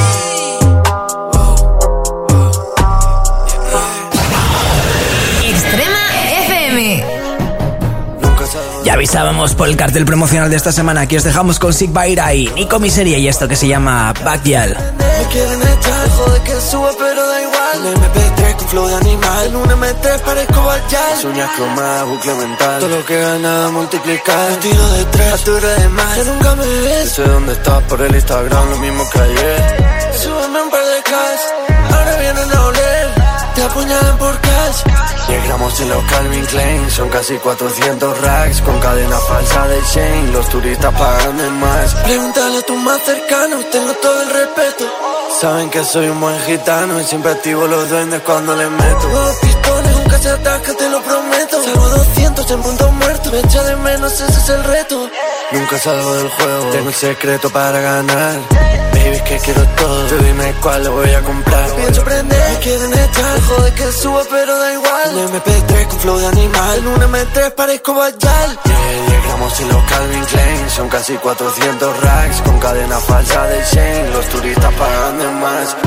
Ya avisábamos por el cartel promocional de esta semana. Aquí os dejamos con Sick Baira y Nico Miseria y esto que se llama Backyal. Me quieren echar, joder que suba pero da igual. Un MP3 con flow de animal, en un M3 parezco Backyal. Uñas cromadas, bucle mental, todo lo que gana multiplicar. Tiro de 3, factura de más, ya nunca me ves. Sé dónde estás por el Instagram, lo mismo que ayer. Súbeme un par de cash, ahora vienen a oler. Te apuñalan por cash. Llegamos en los Calvin Klein, son casi 400 racks con cadena falsa de Shane. Los turistas pagan de más. Pregúntale a tus más cercanos, tengo todo el respeto. Saben que soy un buen gitano y siempre activo los duendes cuando les meto. Dos pistones, nunca se ataca, te lo prometo. Salgo 200 en puntos muertos, me echa de menos, ese es el reto. Nunca salgo del juego, tengo un secreto para ganar. Baby, es que quiero todo, tú dime cuál lo voy a comprar. Pienso prender, me quieren echar, joder que suba pero da igual. Un MP3 con flow de animal, en un M3 parezco Backyal. Llegamos en los Calvin Klein, son casi 400 racks con cadena falsa de Shane. Los turistas pagan de más.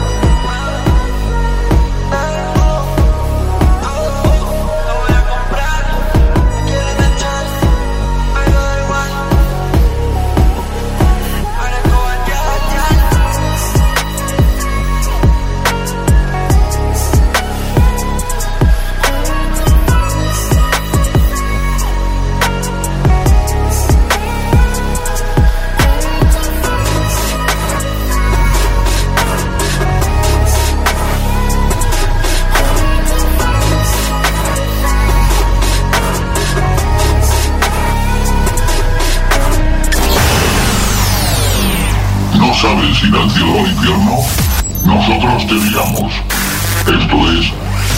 ¿Sabes ir al cielo o al infierno? Nosotros te digamos. Esto es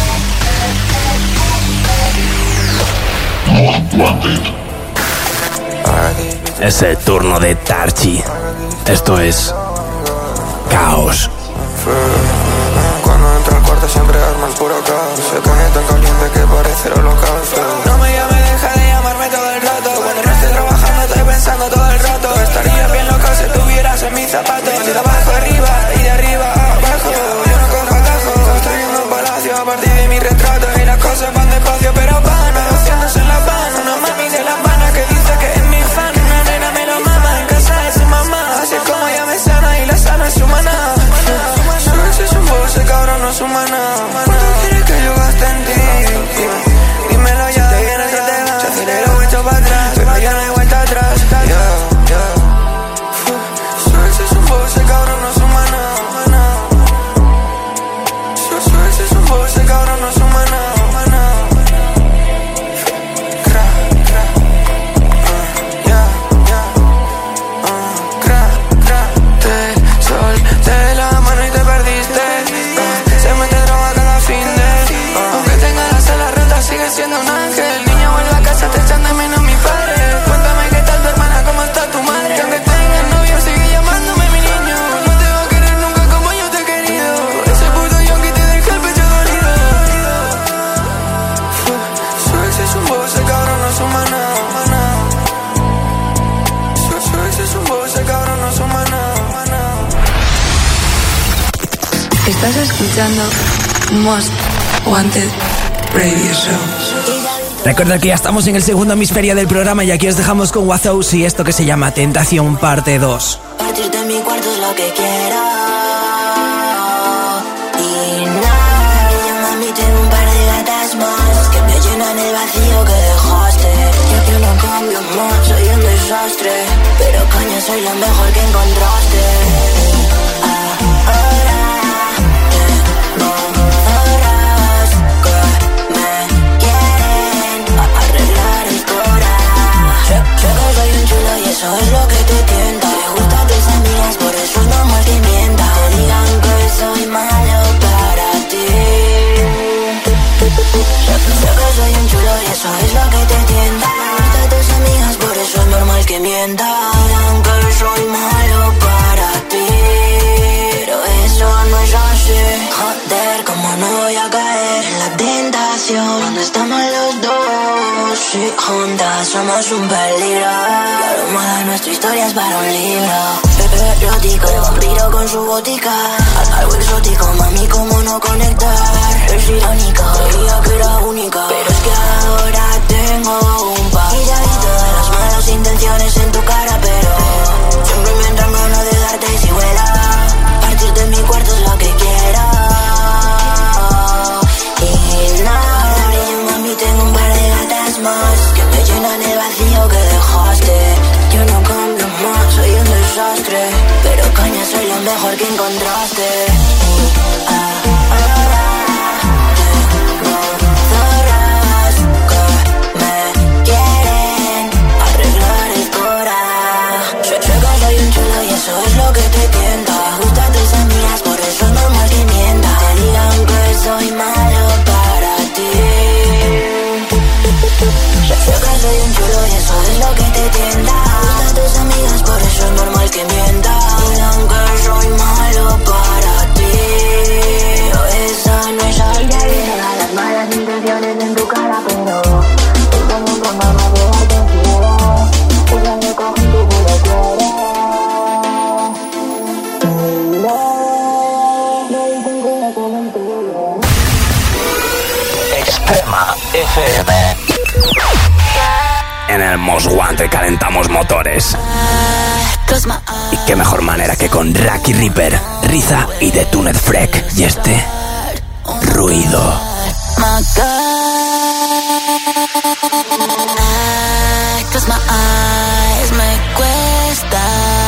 Most Wanted. Es el turno de Tarchi. Esto es Caos. Cuando entra al cuarto siempre arma el puro caos. Se pone tan caliente que parece el holocausto. No me llame, deja de llamarme todo el rato. Cuando no esté trabajando estoy pensando todo el rato. Estaría bien loco si estuvieras en mis zapatos. De abajo arriba y de arriba abajo. Yo no cojo atajos, construyendo un palacio a partir de mi retrato. Y las cosas van despacio pero van, negociándose en la van. Una mami de La Habana que dice que es mi fan. Una nena me lo mama en casa de su mamá. Así es como ella me sana y la sana es humana. Si es un boss, ese cabrón no es humana. ¿Cuánto quieres que yo gaste en ti? Dímelo ya, te vienes y te vas. Se acelero, me echo para atrás, pero ya no hay vuelta atrás. Si es un boss, ese cabrón no es humana. Si es un boss, ese cabrón no es humana. Solté la mano y te perdiste. Se mete droga cada fin de. Aunque tenga las alas rotas sigue siendo un ángel. Niño vuelve a casa te echan de menos mi padre. Cuéntame qué tal tu hermana, cómo está tu madre. Que aunque tengas novio sigue llamándome mi niño. No te va a querer nunca como yo te he querido. Ese puto yonki te deja el pecho dolido. Su ex es un boss, ese cabrón no es humana. Su ex es un boss, ese cabrón no es humana. Estás escuchando Most Wanted Radio Show. Recordad que ya estamos en el segundo hemisferio del programa y aquí os dejamos con Wazous y esto que se llama Tentación parte 2. Partir de mi cuarto es lo que quiero. Y nada, mami, tengo un par de gatas más que me llenan el vacío que dejaste. Yo no cambio más, soy un desastre, pero coño, soy la mejor que encontraste. Eso es lo que te tienta. Me gustan tus amigas, por eso es normal que mienta. Te digan que soy malo para ti. Sé que soy un chulo y eso es lo que te tienta. Me gustan tus amigas, por eso es normal que mienta. Digan que soy malo para ti, pero eso no es así. Joder, como no voy a caer en la tentación cuando estamos los dos. Si juntas somos un peligro. Nuestra historia es para un libro. Erótico, vampiro con su botica. Algo exótico, mami, cómo no conectar. Es irónico, creía que era única, pero es que ahora tengo un par. Y ya vi todas las malas intenciones en tu cara, pero siempre me entran ganas de darte si vuela. Partir de mi cuarto es lo que quiero. Y nada, brillo, mami, tengo un par de gatas más que me llenan el vacío que dejaste. Yo no cambio más, soy un desastre, pero coño, soy lo mejor que encontraste. Zorras que me quieren arreglar el corazón. Sé que soy un chulo y eso es lo que te tienta. Me gustan tus amigas, por eso es normal que mienta. Te digan que soy malo para ti. Sé que soy un chulo y eso es lo que te tienta. Tus amigas, por eso es normal que mientan. Digan que soy malo para ti, o esa no es algo. Ya vi todas las malas intenciones en tu cara, pero tengo un programa de darte cielo. Una me cogí tu culo cuero. Extrema FM. En el Most Wanted calentamos motores. Y qué mejor manera que con Raki Reaper, Riza y The Tunet Freck. Y este ruido. Close my eyes, me cuesta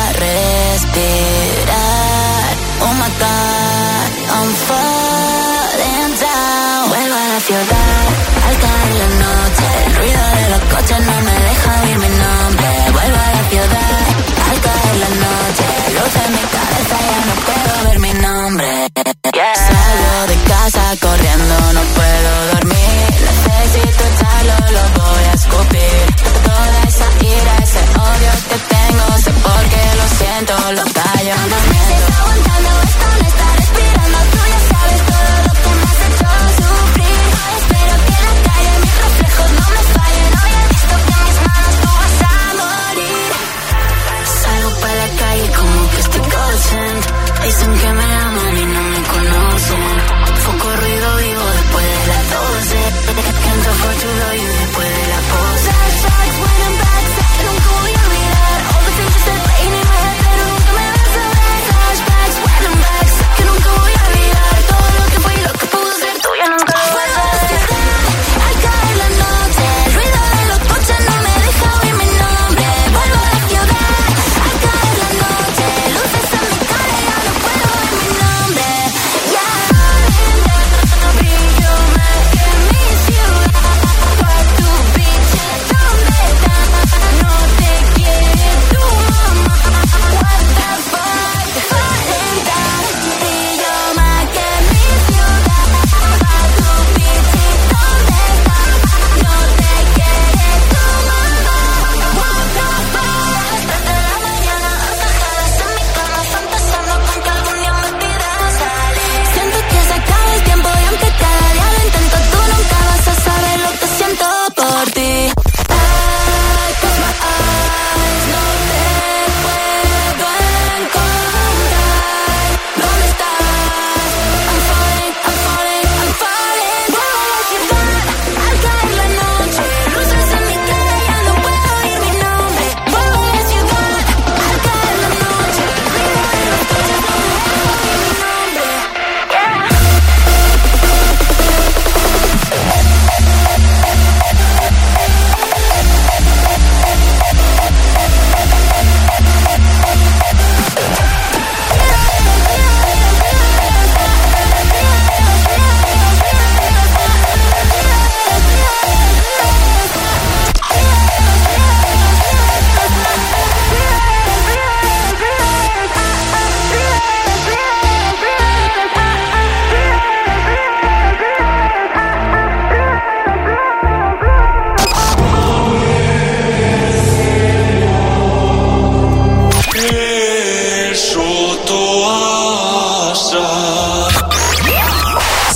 respirar. Oh my God, I'm falling down. Vuelvo a la ciudad, al caer la noche. El ruido de los coches no me deja oír mi nombre. Vuelvo a la ciudad, al caer la noche. Luz en mi cabeza, ya no puedo ver mi nombre. Salgo de casa corriendo, no puedo dormir. Necesito echarlo, lo voy a escupir. Toda esa ira,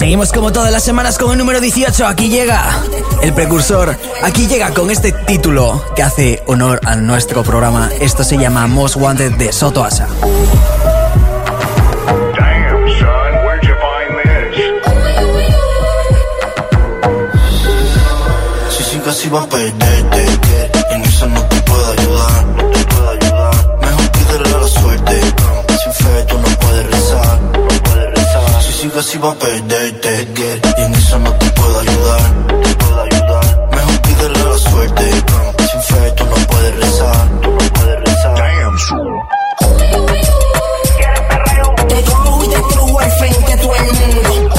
Seguimos como todas las semanas con el número 18. Aquí llega el precursor. Aquí llega con este título que hace honor a nuestro programa. Esto se llama Most Wanted de Soto Asa. Si va a perderte, que en eso no te puedo ayudar, no te puedo ayudar. Mejor pídele la suerte, sin fe tú no puedes rezar, no puedes rezar. Si sigo así va a perderte, que en eso no te puedo ayudar, no te puedo ayudar. Mejor pídele la suerte, sin fe tú no puedes rezar, tú no puedes rezar. Te cojo y te trujo al frente a todo el mundo.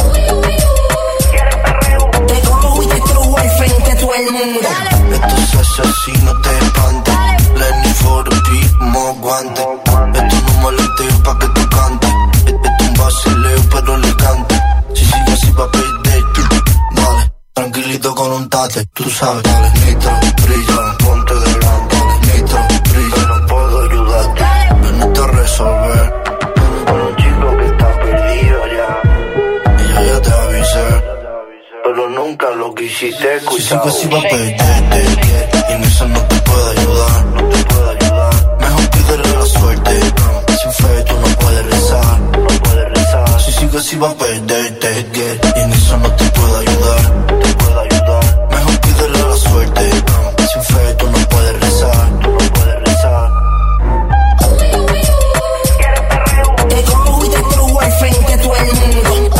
Te cojo y te trujo al frente a todo el mundo. Esto se hace así, no te espantes. Lenny for the beat, more guantes. Esto no maleteo pa' que tú cantes. Esto es un vacileo pero elegante. Si sigue así va a perderte. Dale, tranquilito con un tate. Tú sabes, dale, nitro, brilla, ponte delante. Dale, nitro, brilla, no puedo ayudarte. Veniste a resolver. Con un chico que está perdido ya. Y yo ya te avisé, pero nunca lo quisiste escuchar. Si sigo así va a perderte, y en eso no te puedo ayudar, no te puedo ayudar. Mejor pídele la suerte, sin fe tú no puedes rezar, no puedes rezar. Si sigo así va a perderte, y en eso no te puedo ayudar, no te puedo ayudar. Mejor pídele la suerte, sin fe tú no puedes rezar, tú no puedes rezar. Te cojo y te trujo al frente a todo el mundo.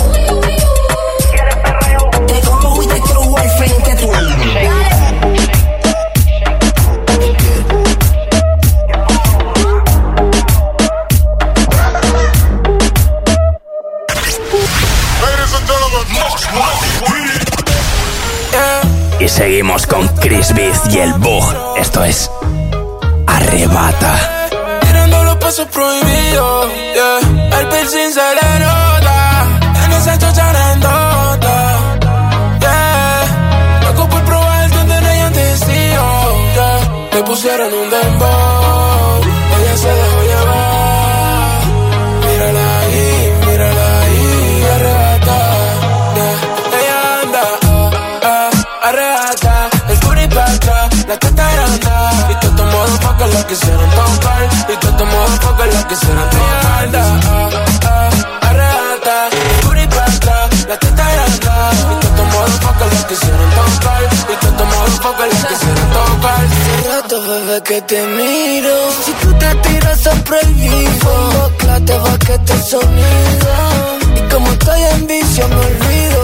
Te cojo y te trujo al frente a todo el mundo. Y seguimos con Chris Beat y el Bug. Esto es Arrebata. Tirando los pasos prohibidos, yeah. El piercing se le nota en esa chocha grandota, yeah. Loco por probar donde no hay un testigo, yeah. Le pusieron un dembow, ella se dejó llevar. Mírala ahí, arrebata, yeah. Ella anda, arrebata. El curi pa' atrás, la teta granda. Y todo modo pa' que la quisieran tocar. Y todo modo pa' que la quisieran tocar. Arrebata, el curi pa' atrás, la teta granda. Y todo modo pa' que la quisieran tocar. Y todo modo pa' que la quisieran tocar. Hace rato, bebé, que te miro. Si tú te tiras a prohibido, te va que te sonido. Y como estoy en vicio me olvido.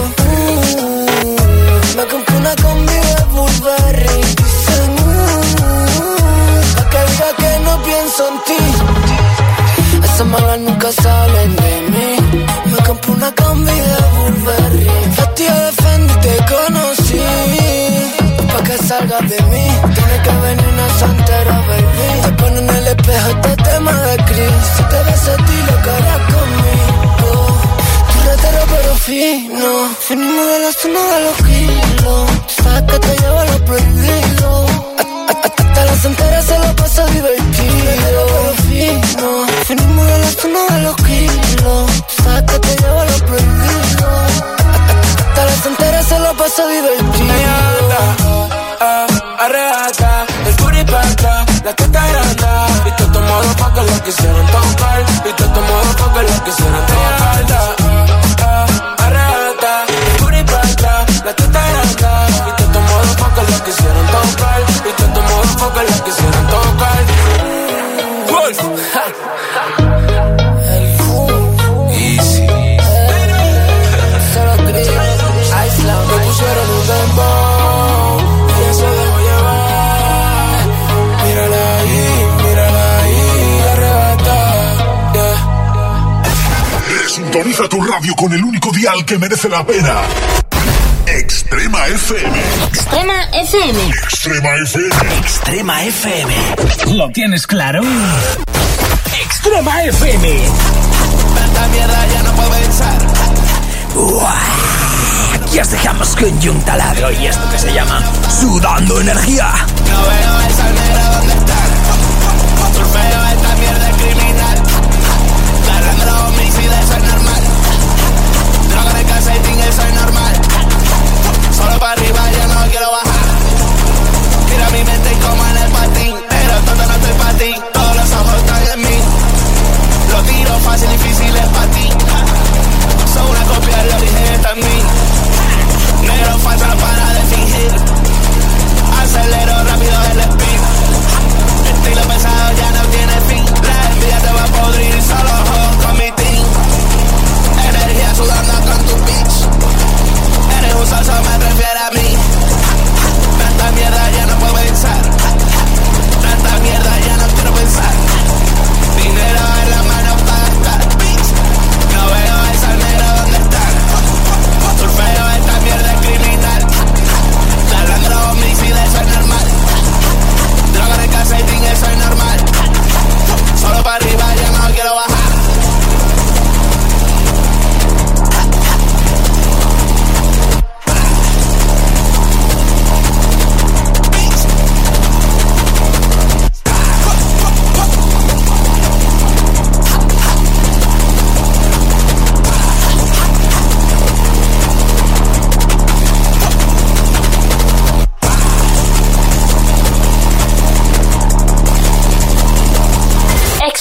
Me compré una combi de Burberry. Dicen, pa' que diga que no pienso en ti. Esas malas nunca salen de mí. Me compré una combi de Burberry. Vestida de Fendi te conocí. Pa' que salgas de mí. Tiene que venir una santera, baby. Te pone en el espejo este tema de Chris. Si te ves a ti lo que harás conmigo. Tú retero pero fino. Venimos de la zona de los kilos. Sabes que te llevo a lo prohibido. Hasta la santera se lo pasa divertido. Pero fino. Venimos de la zona de los kilos. Sabes que te llevo a lo prohibido. Hasta la santera se lo pasa divertido. Arrebata, el curi pa' atrás, la teta granda. Y todo modo pa' que la quisieran tocar. Y todo modo pa' que la quisieran tocar. Arrebata, el curi pa' atrás, la teta granda. Y todo modo pa' que la quisieran tocar. Y todo modo pa' que la quisieran tocar. Wolf. Easy. Solo Chris, Island. Me pusieron un dembow. Ella se dejó llevar. Mírala ahí, arrebata, yeah. Sintoniza tu radio con el único dial que merece la pena. Extrema FM. Extrema FM. Extrema FM. Extrema FM. ¿Lo tienes claro? Extrema FM. Tanta mierda ya no puedo pensar. Aquí os dejamos con Jung Taladro y esto que se llama Sudando Energía. No veo esa negra donde están. Surfeo esta mierda criminal. Cargando los homicidios, eso es normal. Droga de casa y ting, eso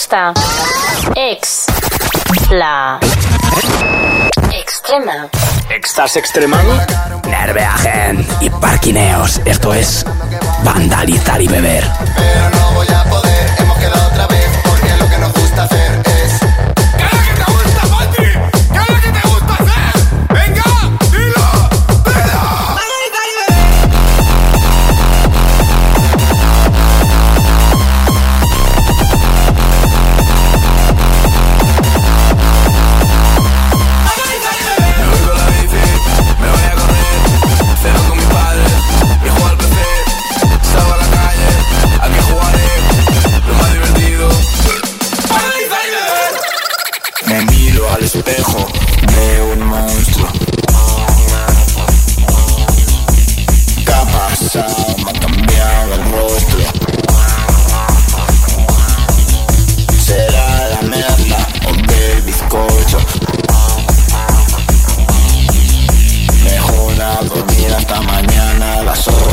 gusta. La extrema. ¿Estás extremando? Nerveagen y parquineos. Esto es vandalizar y beber. Pero no voy a poder, hemos quedado otra vez, porque lo que nos gusta hacer es... ¿Qué es lo que te gusta, Patri? ¿Qué es lo que te gusta hacer? ¡Venga, dilo! Al espejo de un monstruo. ¿Qué ha pasado? Me ha cambiado el rostro. ¿Será la merla o del bizcocho? Mejor a dormir hasta mañana a las 8.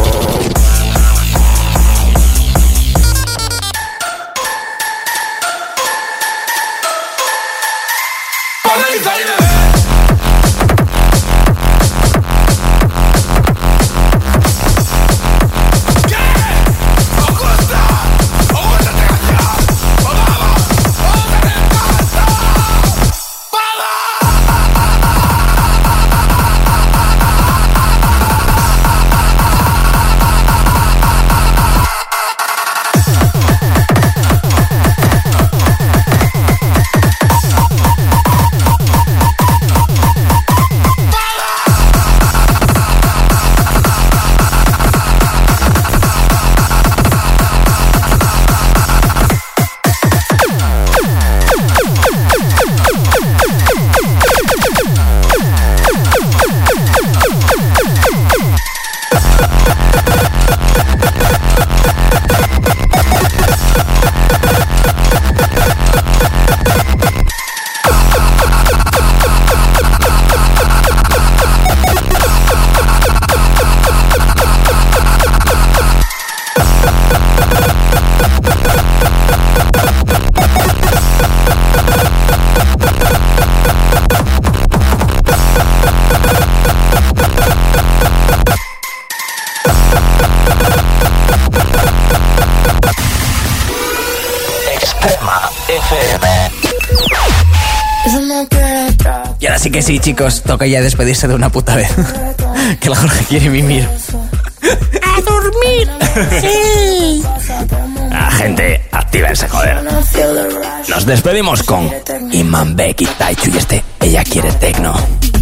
Y ahora sí que sí, chicos, toca ya despedirse de una puta vez. Que el Jorge quiere mimir. ¡A dormir! ¡Sí! La gente, actívense, joder. Nos despedimos con Iman, Becky, Taichu y Ella Quiere Tecno.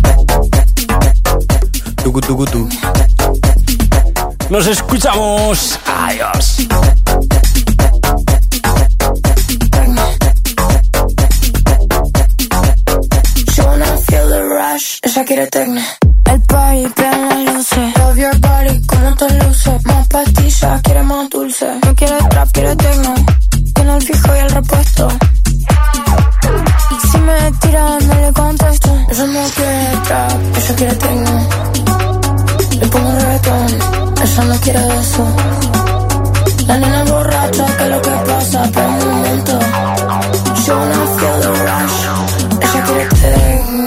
Tucu. Nos escuchamos. Adiós. Ella quiere tecno. El party, prende las luces. Love your body, como te luce. Más pastillas, quiere más dulce. No quiere trap, quiere tecno. Con el fijo y el repuesto. Si me tiran, no le contesto. Ella no quiere trap, ella quiere tecno. Le pongo reggaetón, ella no quiere eso. La nena borracha, que lo que pasa, pero un momento. Yo no feel the rush. Ella quiere tecno.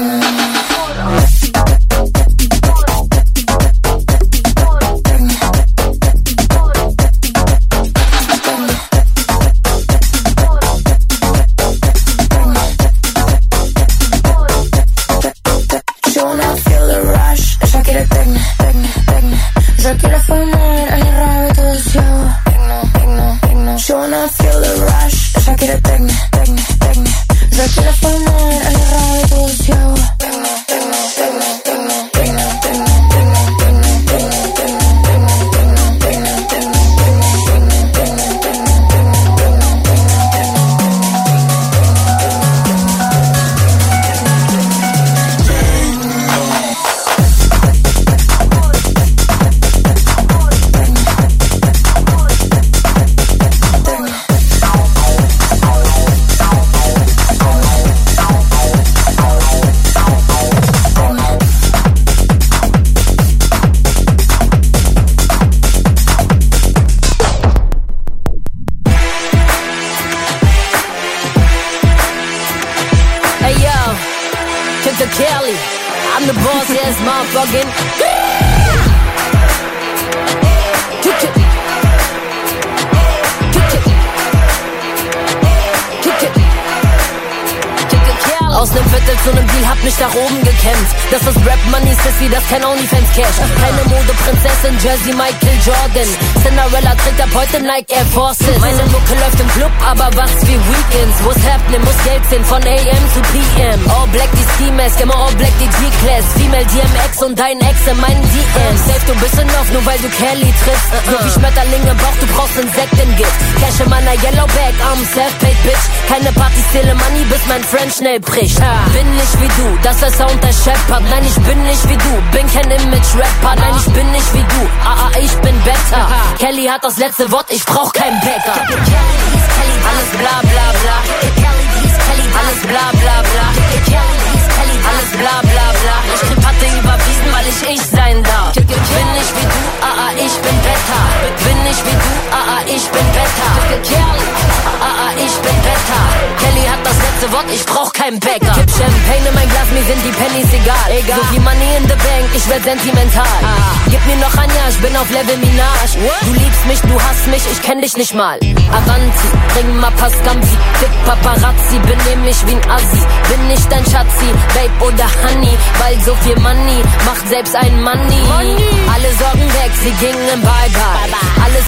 I'm the boss, yes, motherfucking. Kick it. Aus nem Viertel zu nem Deal, hab mich nach oben gekämpft. Das ist Rap Money, Sissy, das kein Onlyfans Cash. Keine Modeprinzessin, Jersey, Michael Jordan. Cinderella trägt ab heute Nike Air Forces. Meine Mucke läuft im Club, aber was wie Weekends. Wo's happening, muss Geld sehen, von AM zu PM. All black die Ski Mask, immer all black die G-Class. Female DMX und dein Ex in meinen DMs. Safe, du bist enough, nur weil du Kelly triffst. So wie Schmetterlinge im Bauch, du brauchst Insektengift. Cash in meiner Yellow Bag, I'm self-paid, bitch. Keine Party, stille Money, bis mein Friend schnell bricht. Bin nicht wie du, das ist der Sound der Shepherd. Nein, ich bin nicht wie du, bin kein Image-Rapper. Nein, ich bin nicht wie du, ich bin better. Kelly hat das letzte Wort, ich brauch keinen Bäcker. Alles bla bla bla. Alles bla bla bla. Alles bla bla bla. Ich krieg Patte überwiesen, weil ich sein darf. Bin nicht wie du, ich bin better. Bin nicht wie du, ich bin better. Ich bin better. Kelly hat das letzte Wort, ich brauch keinen Bäcker. Kipp Champagne in mein Glas, mir sind die Pennies egal. So wie Money in the Bank, ich werd sentimental. Gib mir noch ein Jahr, ich bin auf Level Minaj. Du liebst mich, du hasst mich, ich kenn dich nicht mal. Avanti, bring mal Pascampi. Dick Paparazzi, benehm mich wie ein Assi. Bin nicht dein Schatzi, Babe oder Honey. Weil so viel Money macht selbst ein Money. Alle Sorgen weg, sie gingen Bye-Bye. Alles